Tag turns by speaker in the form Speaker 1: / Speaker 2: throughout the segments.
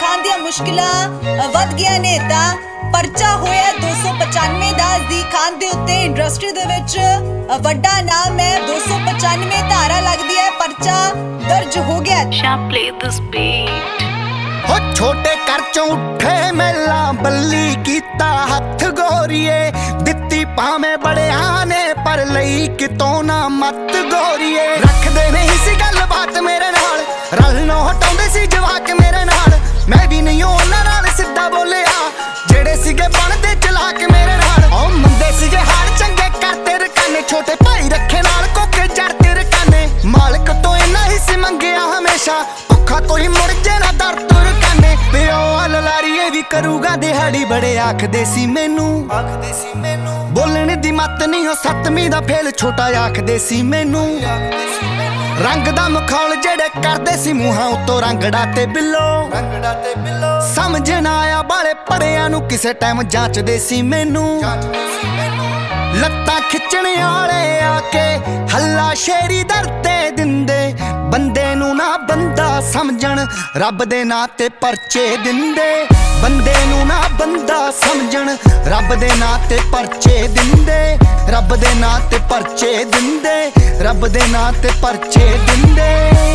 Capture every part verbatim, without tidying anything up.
Speaker 1: बचाने दी मुश्किलां वध गईयां ने तां परचा होया दो सौ पचानवे दा ज़ी खान दे उत्ते इंडस्ट्री दे विच वड्डा नाम है। दो सौ पचानवे धारा लगदी है, परचा दर्ज हो गया।
Speaker 2: प्ले दिस बीट
Speaker 3: हो छोटे घर चों उठे मेला बल्ली कीता हथ गोरीए दित्ती भावें बड़िया ने पर लई कितों ना मत गोरीए रखदे नहीं सी गल बात मेरे नाल रलनों हटाउंदे सी जवाक मेरे नाल मैं भी नहीं उन्हां नाल सिद्धा बोलिया जेड़े सीगे बनदे चलाक मेरे नाल ओ मंदे सीगे हाल चंगे करते रकाने छोटे भाई रखे नाल कोके जड़ते रकाने मालिक तो इन्ना ही सी मंगिया हमेशा भुखा कोई मुड़ जे ना दर तुर काने पिओ ललारीए भी करूगा दिहाड़ी बड़े आखदे सी मैनू आखदे सी मैनू बोलने दी मत नहीं हो सतवीं दा फेल छोटा आखदे सी मैनू रंग दा मखौल जेड़े करदे सी मूहां उत्तों रंगड़ा ते बिल्लो रंगड़ा ते बिल्लो समझ ना आया बाले पड़ियां नू किसे टाइम जांचदे सी मैनू लत्तां खिच्चने आले आके हल्ला शेरी दरते दिंदे बंदे नू ना बंदा समझण रब दे नां ते परचे दिंदे बंदे नू ना बंदा समझण रब दे नां ते परचे दिंदे रब दे नां ते परचे दिंदे रब दे नां ते परचे दिंदे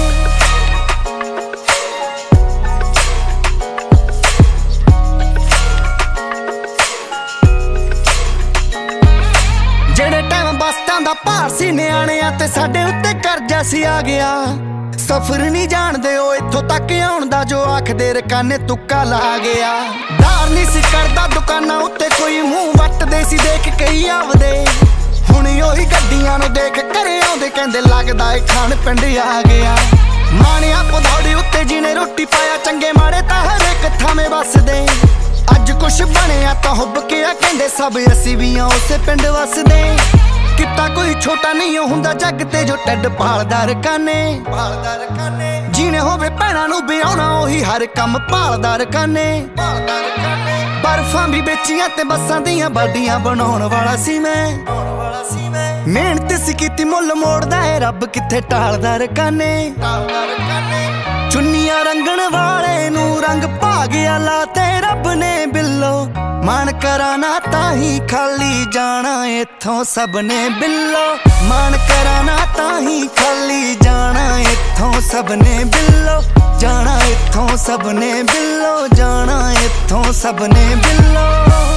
Speaker 3: जेड़े टाइम बस्तां दा भार सी निआणियां ते साडे उत्ते करजा सी आ गया सफर नहीं जानदे ओ इत्थों तक आउण दा जो आखदे रकाने तुक्का ला गया दार नहीं सी करदा दुकानां उत्ते कोई मूंह वटदे सी देख कई आवदे हुण ओही गड्डियां नूं देख घरे आउंदे कहंदे लगदा ए खान पिंड आ गया माणिया पधौड़ी उत्ते जिने रोटी पाया चंगे माड़े तां हर एक थावें वसदे अज कुछ बनिया तां हुब के आ कहंदे सब असीं भी आ उसे पिंड वसदे किता कोई छोटा नहीं हुंदा जग ते जो टड पालदा रकाने पालदा रकाने जीने होवे भैणां नूं ब्याहना ओही हर कम पालदा रकाने पालदा रकाने बर्फां भी बेचियां ते बसां दियां बाडियां बनाउण वाला सी मैं मेहनत सी कीती मुੱਲ मोड़दा है रब किथे टालदा रकाने टालदा रकाने चुन्नियां रंगण वाले नूं रंग पा गया ला ते रब ने बिल्लो मन कराना ताही खाली जाना इत्थों सबने बिल्लो मन कराना ताही खाली जाना इत्थों सबने बिल्लो जाना इत्थों सबने बिल्लो जाना इत्थों सबने बिल्लो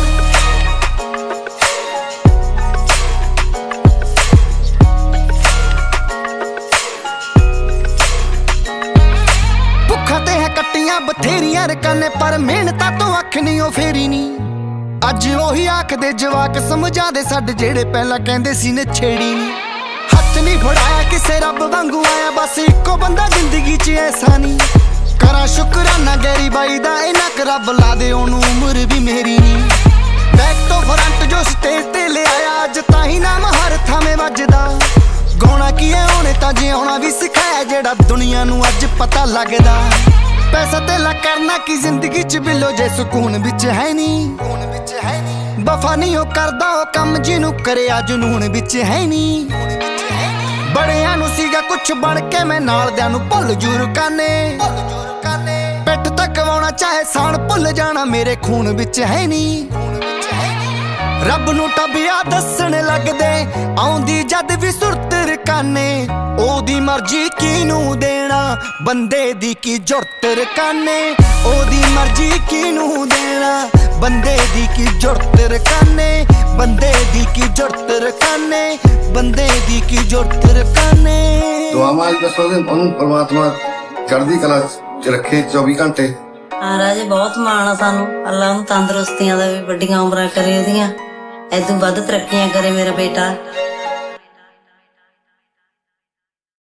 Speaker 3: भुखा ते है कट्टियां बथेरियां रकाने पर मेहनतां तो अख नहीं ओ फेरी नी अज ओही आखदे जवाक समझादे साडे जेड़े पहला कहंदे सी ने छेड़ी नी हथ नहीं फड़ाया किसे रब वांगू आया बस इको बंदा जिंदगी च ऐसा नहीं करा शुकराना गैरी बाई दा इना क रब ला दे ओनू उम्र भी मेरी नी बैक तो फ्रंट जो स्टेज ते ले आया अज ताही नाम हर थावें वजदा गाउणा की है हुणे तां जिउणा भी सिखाया जेड़ा दुनिया नू अज पता लगदा पैसा तेला करना की जिंदगी च बिलो जे सुकून विच है नी वफा नहीं हो करदा ओ कम जिनू करे जुनून विच है नी बड़ियां नू सीगा कुछ बन के मैं नाल दियां नू भुल जूर काने पिठ तक वाउणा चाहे साण भुल जाना मेरे खून विच है नी रब नू टबिया दसण लगदे आउंदी जद भी सुरत रकाने ओदी मर्जी किनू देना बंदे दी की जुरत रकाने ओदी मर्जी किनू देना बंदे दी की जुरत रकाने बंदे दी की जुरत रकाने बंदे दी की जुरत रकाने
Speaker 4: दुआ माल दसो दे परमात्मा चढ़दी कला च रखे चौबीस घंटे
Speaker 5: हाँ राजे बहुत माण आ सानू अल्लाह नूं तंदुरुस्तियां दा भी वड्डियां उमरां करे ओहदियां ऐदों वध तरक्कियां करे मेरा बेटा।